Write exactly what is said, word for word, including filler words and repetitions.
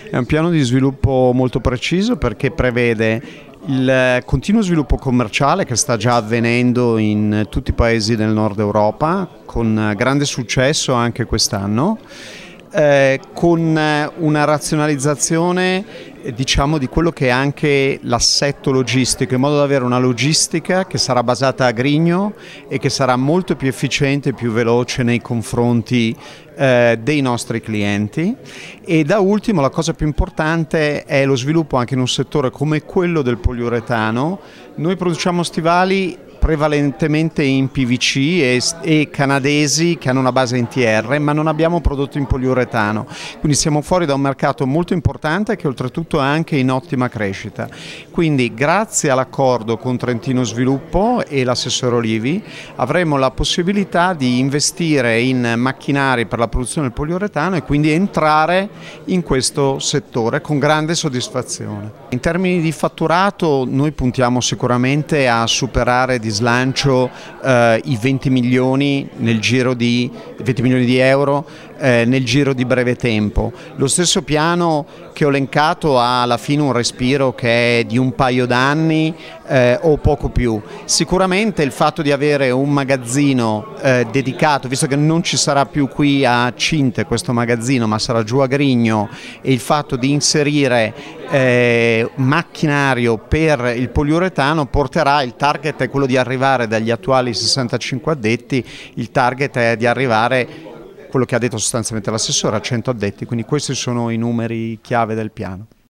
È un piano di sviluppo molto preciso perché prevede il continuo sviluppo commerciale che sta già avvenendo in tutti i paesi del nord Europa, con grande successo anche quest'anno, eh, con una razionalizzazione diciamo di quello che è anche l'assetto logistico, in modo da avere una logistica che sarà basata a grigno e che sarà molto più efficiente e più veloce nei confronti eh, dei nostri clienti. E da ultimo la cosa più importante è lo sviluppo anche in un settore come quello del poliuretano. Noi produciamo stivali prevalentemente in P V C e, e canadesi che hanno una base in T R, ma non abbiamo prodotti in poliuretano, quindi siamo fuori da un mercato molto importante che oltretutto è anche in ottima crescita. Quindi grazie all'accordo con Trentino Sviluppo e l'assessore Olivi avremo la possibilità di investire in macchinari per la produzione del poliuretano e quindi entrare in questo settore con grande soddisfazione. In termini di fatturato noi puntiamo sicuramente a superare di slancio eh, i venti milioni nel giro di venti milioni di euro eh, nel giro di breve tempo. Lo stesso piano che ho elencato ha alla fine un respiro che è di un paio d'anni eh, o poco più. Sicuramente il fatto di avere un magazzino eh, dedicato, visto che non ci sarà più qui a Cinte questo magazzino, ma sarà giù a Grigno, e il fatto di inserire eh, macchinario per il poliuretano porterà, il target è quello di arrivare dagli attuali sessantacinque addetti, il target è di arrivare, quello che ha detto sostanzialmente l'assessore, a cento addetti, quindi questi sono i numeri chiave del piano.